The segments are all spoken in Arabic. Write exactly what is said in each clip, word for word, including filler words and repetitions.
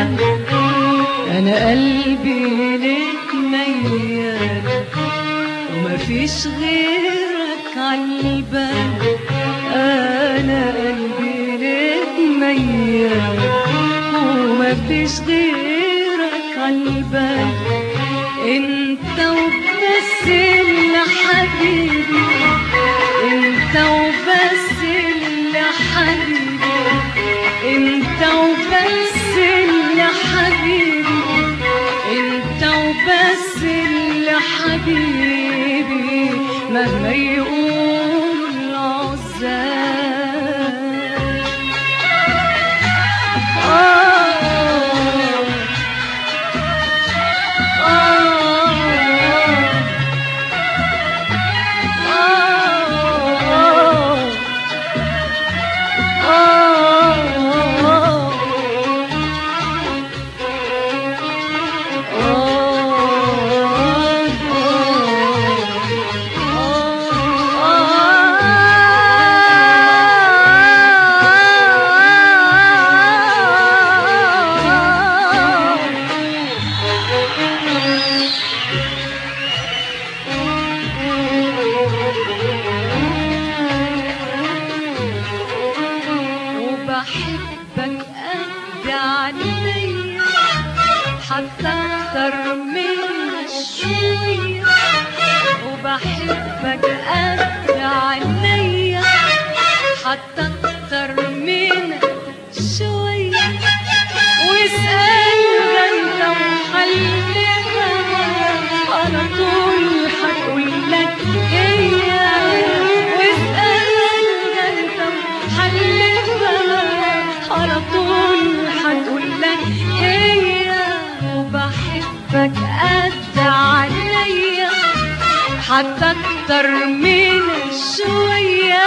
أنا قلبي ليك ميال ومفيش غيرك عالبال. أنا قلبي ليك ميال ومفيش غيرك عالبال. انت وبس اللي حبيبي، انت وبس اللي حبيبي، انت وبس اللي حبيبي، انت وبس اللي حبيبي مهما يقول العزال. وبحبك قد عينيا حتى أكتر من شوية. وبحبك قد عينيا حتى أكتر من شوية. واسأل انت وحلفها على طول هتقولك هي. واسأل انت وحلفها على طول هتقولك هي. وبحبك قد عينيا حتى أكتر من شوية.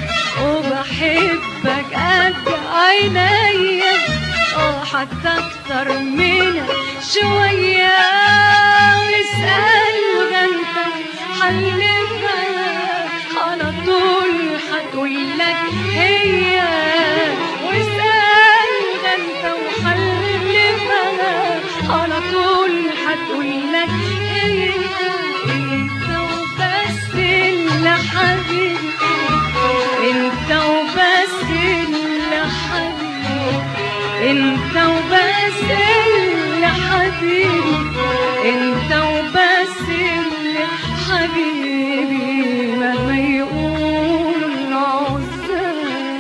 وبحبك قد عينيا حتى أكتر من شوية. واسأل انت حلفها على طول هتقولك هي. واسأل انت وحلفها على طول هتقولك هي. انت وبس اللي حبيبي، انت وبس اللي حبيبي، انت وبس اللي حبيبي، انت وبس اللي حبيبي مهما يقول العزال.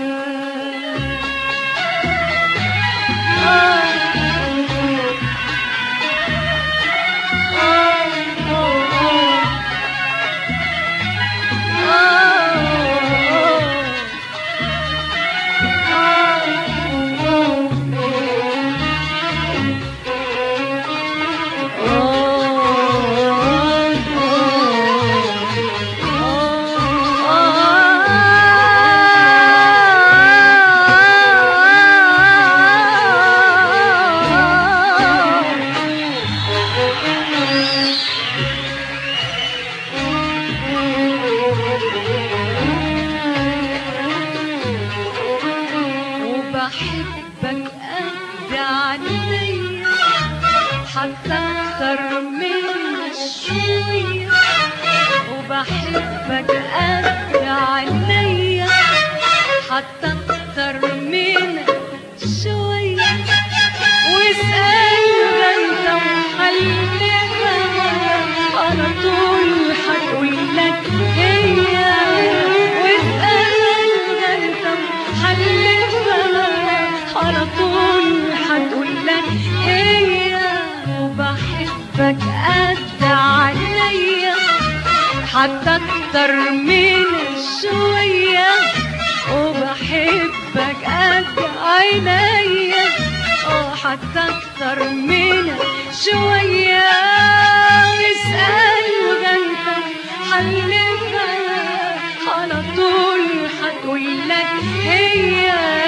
وبحبك قد عينيا حتى أكتر من شوية. وبحبك قد عينيا حتى أكتر من شوية. واسأل انت وحلفها على طول هتقولك هي. واسأل انت وحلفها على طول هتقولك هي. وبحبك قد عينيا حتى أكتر من شوية. وبحبك قد عينيا حتى أكتر من شوية. واسأل انت حلفها على طول هتقولك هي.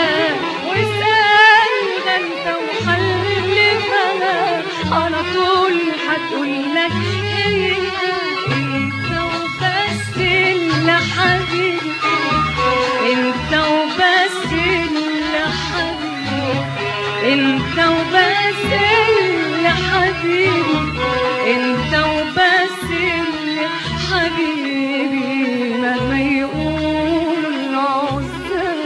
واسأل انت وحلفها على طول هتقولك هي. انت وبس اللي حبيبي، انت وبس اللي حبيبي، انت وبس حبيبي انت وبس اللي حبيبي مهما يقول العزاب.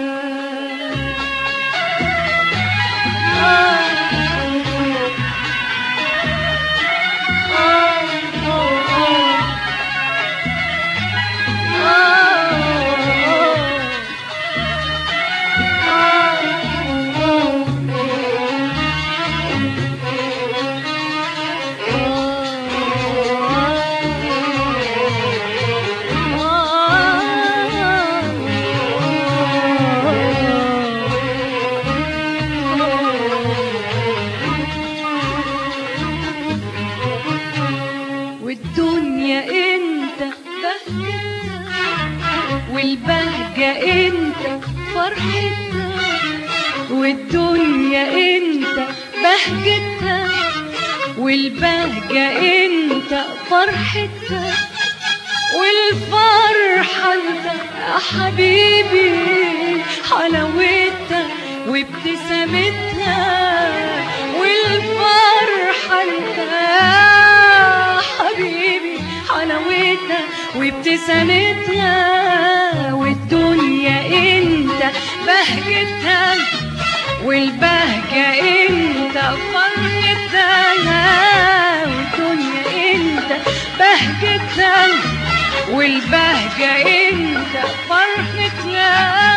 والدنيا انت بهجتها والبهجة انت فرحتها، والدنيا انت بهجتها والبهجة انت فرحتها، والفرحة انت يا حبيبي حلاوتها وابتسامتها، والفرحة انت حبيبي حلاوتها وابتسامتها، والدنيا انت بهجتها والبهجة انت فرحتها، والدنيا انت بهجتها والبهجة انت فرحتها،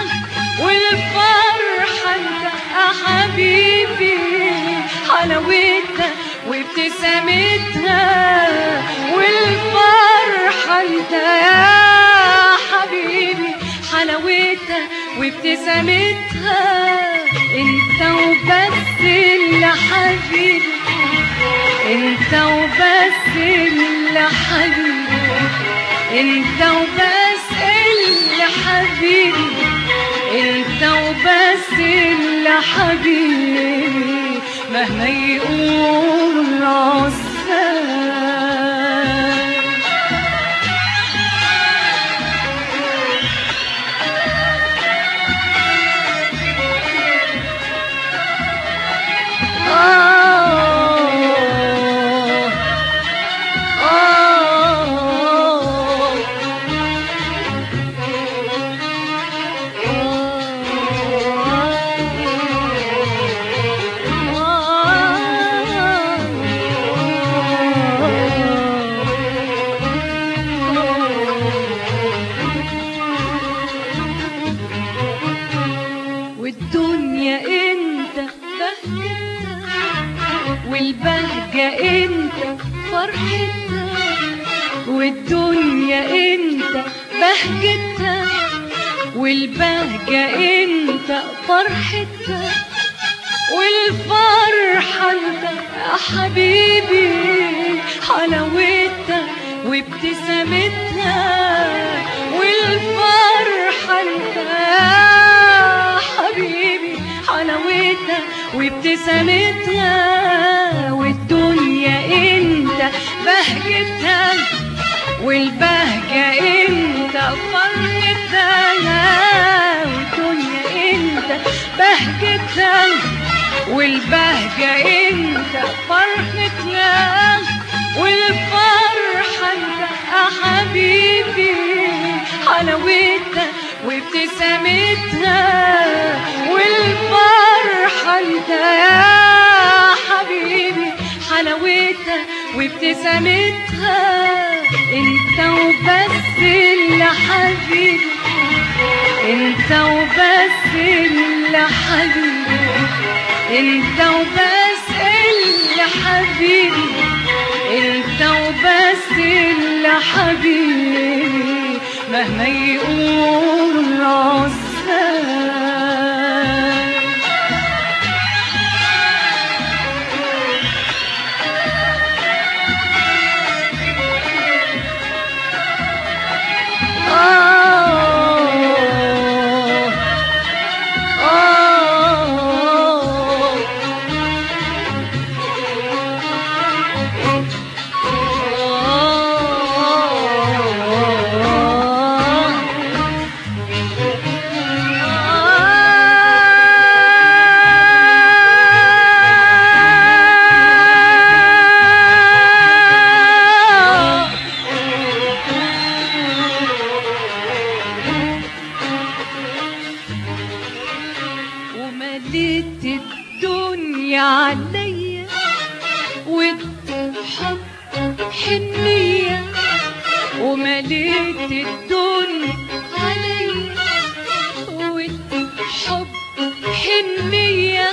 والفرحة انت يا حبيبي حلاوتها وابتسامتها، والفرحة انت يا حبيبي حلاوتها وابتسامتها، انت وبس اللي حبيبي انت وبس اللي حبيبي انت وبس اللي حبيبي انت وبس اللي حبيبي مهما يقول العزاب. والدنيا انت بهجتها والبهجة انت فرحتها، والدنيا انت بهجتها والبهجة انت فرحتها، والفرحة انت يا حبيبي حلاوتها وابتسامتها، والفرحة انت يا حبيبي حلاوتها وابتسامتها، والدنيا انت بهجتها والبهجة انت فرحتها، والدنيا انت بهجتها والبهجة انت فرحتها، والفرحة انت يا حبيبي حلاوتها وابتسامتها، والفرحة انت يا حبيبي حلاوتها وابتسامتها، انت وبس اللي حبيبي انت وبس اللي حبيبي انت وبس اللي حبيبي انت وبس اللي حبيبي مهما يقول العزاب. والحب حنية ومليت الدنيا عليا، والحب حنية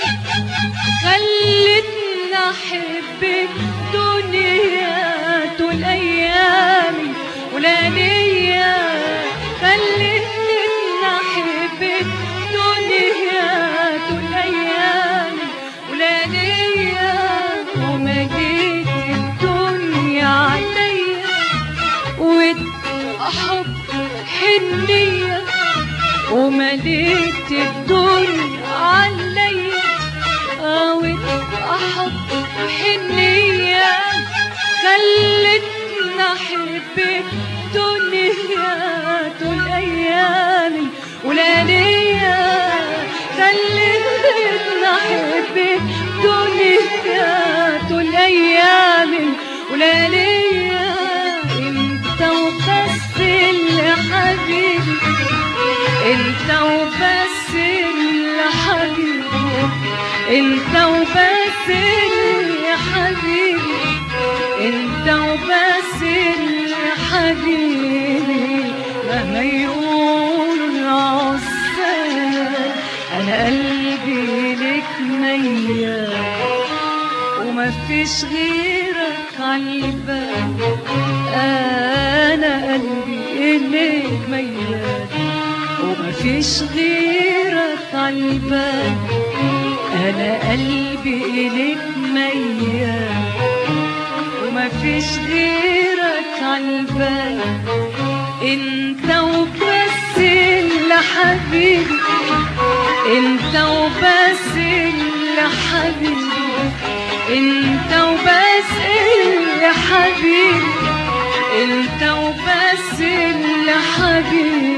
خلتني أحب الدنيا طول أيامي ولياليا، خلتني أحب الدنيا طول أيامي ولياليا، ومليت الدنيا عليا والحب حنية ومليت الدنيا عليا، والحب حنية خلتني أحب الدنيا طول أيامي ولياليا، خلتني أحب الدنيا طول أيامي ولياليا. انت وبس اللي حبيبي، انت وبس اللي حبيبي، انت وبس اللي حبيبي، انت وبس اللي حبيبي. مهما يقولوا العزاب انا قلبي لك ميال، ومفيش غيرك عالبال، انا قلبي اليك ميال، ومفيش غيرك عالبال، انا قلبي اليك ميال، ومفيش غيرك عالبال. انت وبس اللي حبيبي، انت وبس اللي حبيبي، انت وبس اللي حبيبي، انت وبس اللي حبيبي.